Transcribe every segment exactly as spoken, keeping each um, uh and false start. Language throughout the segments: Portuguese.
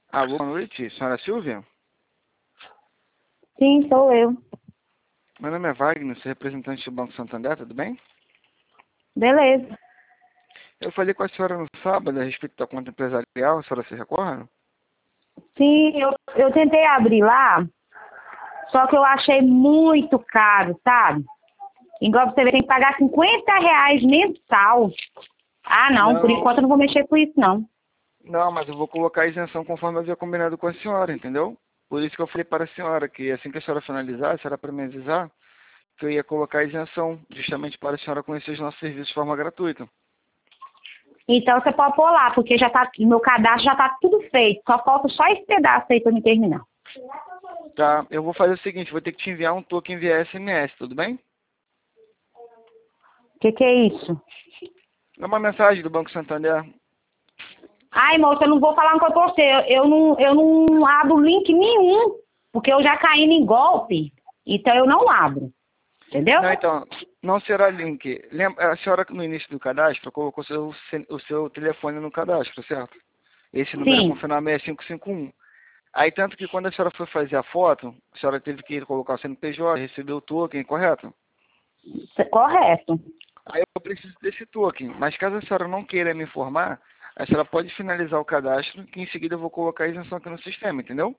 Alô, boa noite, senhora Silvia? Sim, sou eu. Meu nome é Wagner, sou representante do Banco Santander, tudo bem? Beleza. Eu falei com a senhora no sábado a respeito da conta empresarial, a senhora se recorda? Sim, eu, eu tentei abrir lá, só que eu achei muito caro, sabe? Igual você vê, tem que pagar cinquenta reais mensal. Ah, não, por Não, enquanto eu não vou mexer com isso, não. não, mas eu vou colocar a isenção conforme eu havia combinado com a senhora, entendeu? Por isso que eu falei para a senhora que assim que a senhora finalizasse, era para me avisar que eu ia colocar a isenção, justamente para a senhora conhecer os nossos serviços de forma gratuita. Então você pode pôr lá, porque já tá, meu cadastro já tá tudo feito. Só falta só esse pedaço aí pra me terminar. Tá, eu vou fazer o seguinte, vou ter que te enviar um token via S M S, tudo bem? O que que é isso? É uma mensagem do Banco Santander. Ai, moça, eu não vou falar com você. Eu, eu, não, eu não abro link nenhum, porque eu já caí em golpe. Então eu não abro. Entendeu? Não, então, não será link. Lembra, a senhora no início do cadastro colocou seu, o seu telefone no cadastro, certo? Esse número é com Sim, final seis cinco cinco um. Aí, tanto que quando a senhora foi fazer a foto, a senhora teve que colocar o C N P J, receber o token, correto? correto. Aí eu preciso desse token, mas caso a senhora não queira me informar, a senhora pode finalizar o cadastro, que em seguida eu vou colocar a isenção aqui no sistema, entendeu?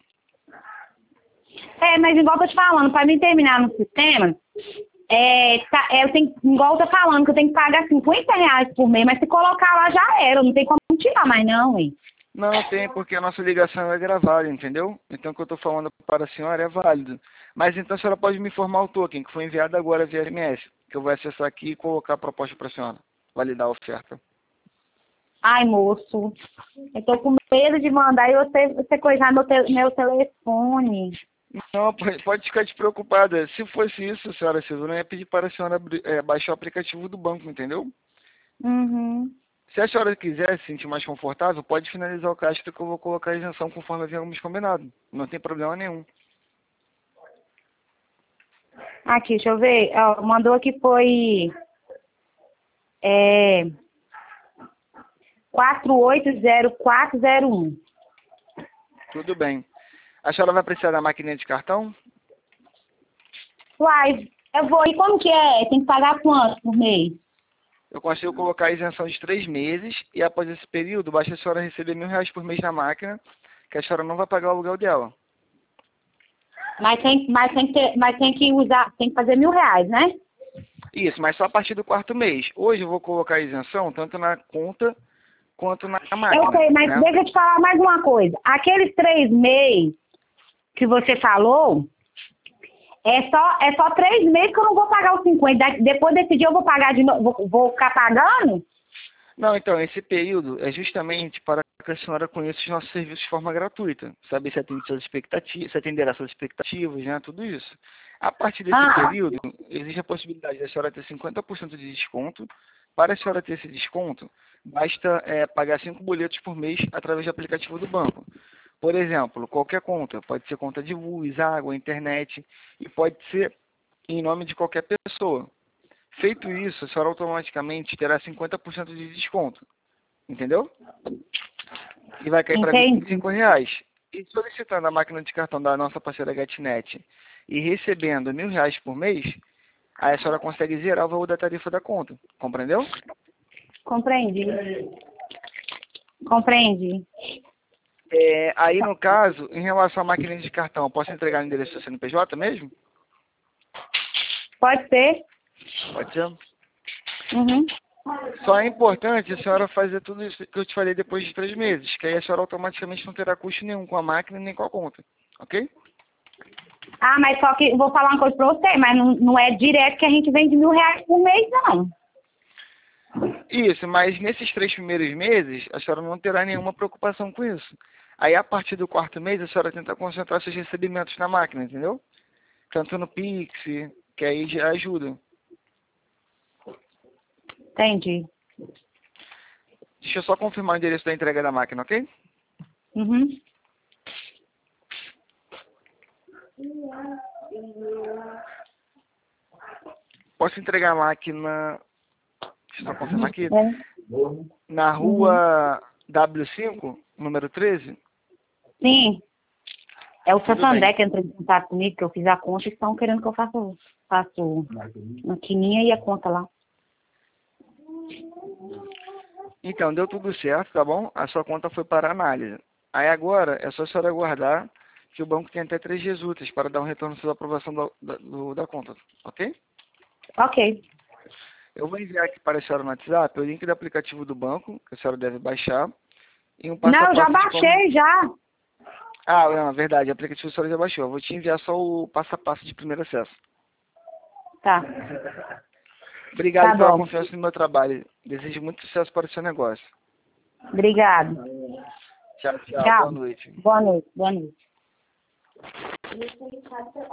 É, mas igual eu tô te falando, para mim terminar no sistema, é, tá, é, eu tenho, igual eu tô falando, que eu tenho que pagar cinquenta reais por mês, mas se colocar lá já era, não tem como tirar mais não, hein? Não tem, porque a nossa ligação é gravada, entendeu? Então o que eu estou falando para a senhora é válido. Mas então a senhora pode me informar o token, que foi enviado agora via S M S, que eu vou acessar aqui e colocar a proposta para a senhora. Validar a oferta. Ai, moço, eu tô com medo de mandar e você, você coisar meu, te, meu telefone. Não, pode pode ficar despreocupada. Se fosse isso, senhora Silvia, eu não ia pedir para a senhora abrir- é, baixar o aplicativo do banco, entendeu? Uhum. Se a senhora quiser se sentir mais confortável, pode finalizar o cadastro que eu vou colocar a isenção conforme havíamos combinado. Não tem problema nenhum. Aqui, deixa eu ver, ó, mandou que foi é, quatro oito zero quatro zero um. Tudo bem. A senhora vai precisar da maquininha de cartão? Uai, eu vou, e como que é? Tem que pagar quanto por mês? Eu consigo colocar a isenção de três meses e após esse período, basta a senhora receber mil reais por mês na máquina, que a senhora não vai pagar o aluguel dela. Mas tem, mas tem que ter, mas tem que usar, tem que fazer mil reais, né? Isso, mas só a partir do quarto mês. Hoje eu vou colocar a isenção tanto na conta quanto na Eu máquina, sei, mas né? deixa eu te falar mais uma coisa. Aqueles três meses que você falou, é só, é só três meses que eu não vou pagar os cinquenta. Da- Depois desse dia eu vou pagar de novo, vou, vou ficar pagando? Não, então, esse período é justamente para que a senhora conheça os nossos serviços de forma gratuita. Saber se atende suas expectativas, se atenderá suas expectativas, né? Tudo isso. A partir desse Ah, período, existe a possibilidade da senhora ter cinquenta por cento de desconto. Para a senhora ter esse desconto, basta é, pagar cinco boletos por mês através do aplicativo do banco. Por exemplo, qualquer conta, pode ser conta de luz, água, internet, e pode ser em nome de qualquer pessoa. Feito isso, a senhora automaticamente terá cinquenta por cento de desconto, entendeu? E vai cair para vinte e entendi. cinco reais. E solicitando a máquina de cartão da nossa parceira GetNet e recebendo mil reais por mês, aí a senhora consegue zerar o valor da tarifa da conta. Compreendeu? Compreendi. Compreendi. É, aí, no caso, em relação à máquina de cartão, posso entregar no endereço do C N P J mesmo? Pode ser? Pode ser. Uhum. Só é importante a senhora fazer tudo isso que eu te falei depois de três meses, que aí a senhora automaticamente não terá custo nenhum com a máquina nem com a conta. Ok? Ah, mas só que eu vou falar uma coisa pra você, mas não, não é direto que a gente vende mil reais por mês, não. Isso, mas nesses três primeiros meses, a senhora não terá nenhuma preocupação com isso. Aí, a partir do quarto mês, a senhora tenta concentrar seus recebimentos na máquina, entendeu? Tanto no Pix, que aí já ajuda. Entendi. Deixa eu só confirmar o endereço da entrega da máquina, ok? Uhum. Posso entregar a máquina, deixa eu só confirmar aqui, É. na Uhum. rua W cinco, número treze? Sim. É o Tudo Santander bem. que entrou em contato comigo, que eu fiz a conta e estão querendo que eu faça, faça maquininha e a conta lá. Então, deu tudo certo, tá bom? A sua conta foi para análise. Aí agora é só a senhora aguardar que o banco tem até três dias úteis para dar um retorno sobre a aprovação da, da, do- da conta, ok? Ok. Eu vou enviar aqui para a senhora no WhatsApp o link do aplicativo do banco, que a senhora deve baixar, e um passo a Não, já passo de como... baixei, já. Ah, não, verdade, o aplicativo a senhora já baixou. Eu vou te enviar só o passo a passo de primeiro acesso. Tá. Obrigado Tá pela bom. confiança no meu trabalho. Desejo muito sucesso para o seu negócio. Obrigado. Tchau, tchau. Boa Tchau. noite. Boa noite. Boa noite.